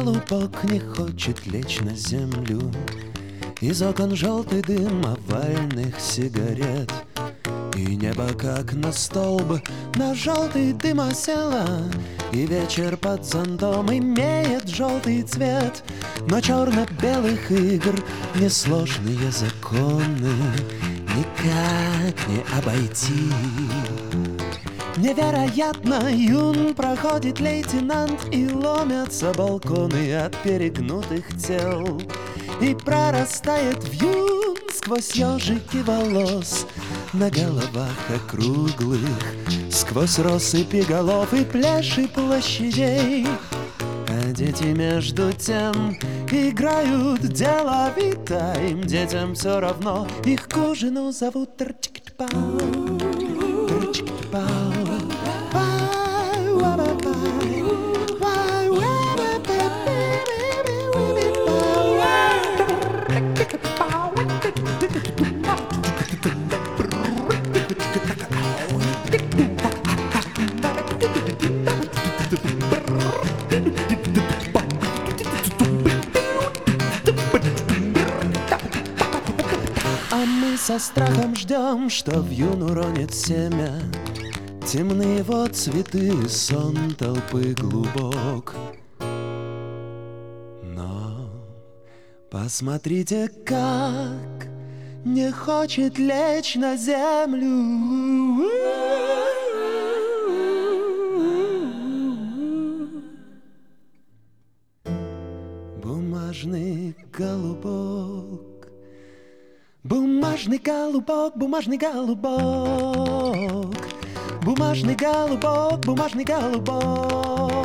голубок не хочет лечь на землю. Из окон желтый дым овальных сигарет, и небо как на столб на желтый дым осело. И вечер под зонтом имеет желтый цвет, но черно-белых игр несложные законы никак не обойти. Невероятно юн проходит лейтенант, и ломятся балконы от перегнутых тел. И прорастает вьюн сквозь ежики волос на головах округлых, сквозь россыпи голов и пляши площадей. А дети между тем играют деловито, им детям все равно, их к ужину зовут Трчик-пау, Трчик-пау. А мы со страхом ждем, что в вьюн уронит семя. Темны его цветы, сон толпы глубок. Но посмотрите, как не хочет лечь на землю бумажный голубок. Бумажный голубок, бумажный голубок, бумажный голубок, бумажный голубок.